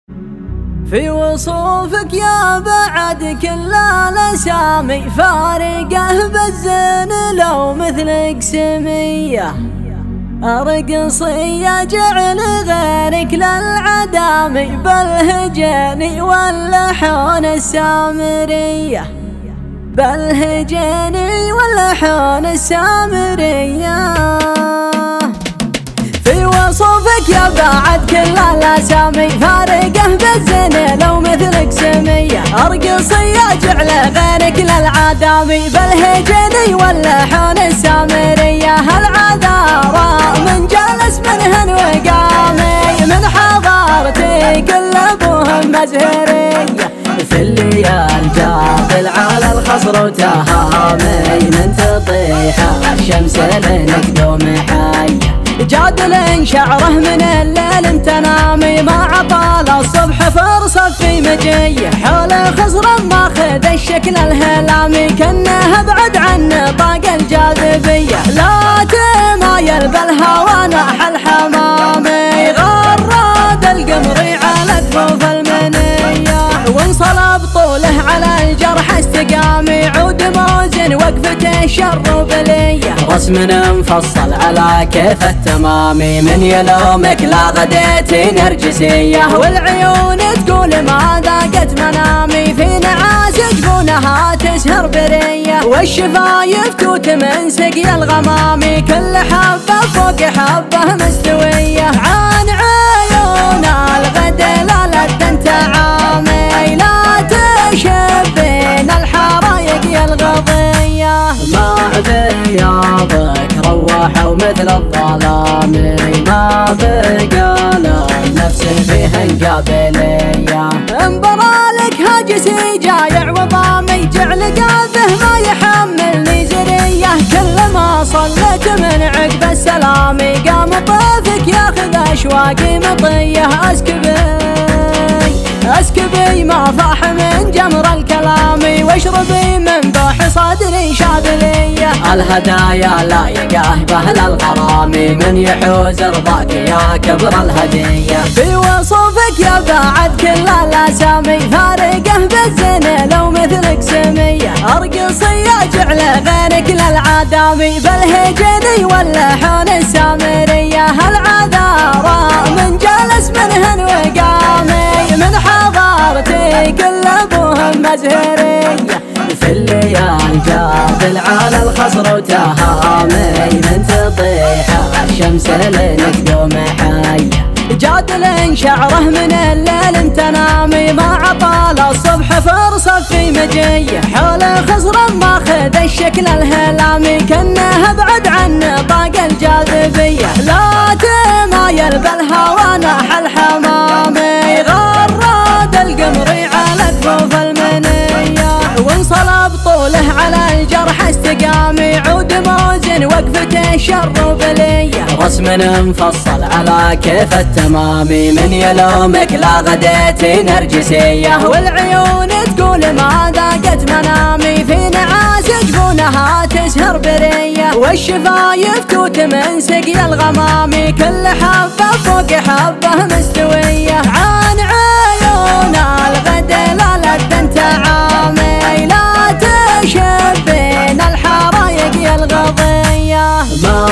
في وصوفك يا بعد كل الأسامي فارقه بالزين لو مثلك سمية أرقصي جعل غيرك للعدامي بالهجاني واللحون السامرية بالهجاني واللحون السامرية. في وصوفك يا بعد كل الأسامي فارقه بالزين لو مثلك سمية أرقصي جعل غيرك للعدامي بالهجاني واللحون السامرية. هالعذارى من جلس منهن وقامي من حضارتي كل ابوهم مزهرية في الليال جاطل على الخصر وتهامي من تطيح الشمس لينك دوم حية جادل شعره من الليل امتنامي ما عطال الصبح فرصة في مجيه حول خصر ماخذ الشكل الهلامي كأنه بعد عن طاق الجاذبية لا تمايل بالهوى ناح الحمامي غراد القمري على كفوف المنية وانصلب طوله على الجرح استقامي عود موزن وقفته شر بلية رسم مفصل على كيف التمامي من يلومك لا غديتي نرجسية والعيون تقول ما ذاقت منامي في نعاس جفونها تسهر برية والشفايف توت من سقي الغمامي كل حبة فوق حبة مستوية عن عيون الغد لا لد تعامي لا تشبين الحرايق يا الغضية ما بياضك روحوا مثل الظلام ما بقى النفس فيهن قابلية انبرالك هاجسي جايع وضامي جعل قاذه ما يحملني زرية كل ما صلت من عقب السلامي قام طيفك ياخذ اشواقي مطية اسكبي ما فاح من جمر الكلام واشربي من بوح صدري شاذلية الهدايا لا يقاه بهل الغرام من يحوز رضاك يا كبر الهدية. في وصوفك يا بعد كل الأسامي فارقه بالزين لو مثلك سمية أرقصي جعل غيرك للعدامي بالهجاني واللحون السامرية هالعذارى من جلس منهن وقامي من حضارتي كل ابوهم مزهرية في الليال جاطل على الخصر وتهامي من تطيح الشمس لينك دوم حية جادل شعره من الليل امتنامي ما عطال الصبح فرصة في مجيه حول خصر ماخذ الشكل الهلامي كأنه بعد عن طاق الجاذبية لا تمايل بالهوى ناح الحمامي غراد القمري على كفوف المنية وانصلب طوله على الجرح استقامي عود موزن وقفته شر بلية رسم مفصل على كيف التمامي من يلومك لا غديتي نرجسية والعيون تقول ما ذاقت منامي في نعاس جفونها تسهر برية والشفايف توت من سقي الغمامي كل حبة فوق حبة مستوية عن عيون الغد لا لد تعامي لا تشبين الحرايق يا الغضية ما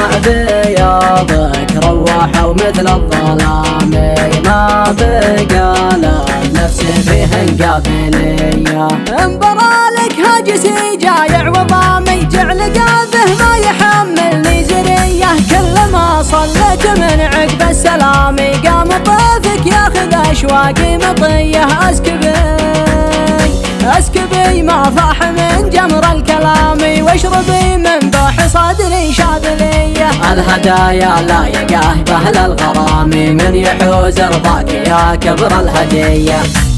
بياضك روحوا مثل الظلام ما بقى النفس فيهن قابلية انبرالك هاجسي جايع وضامي جعل قاذه ما يحملني زرية كل ما صلت من عقب السلامي قام طيفك ياخذ اشواقي مطية اسكبي ما فاح من جمر الكلام واشربي من بوح صدري شاذلية الهدايا لا يقاه بهل الغرام من يحوز رضاك يا كبر الهدية.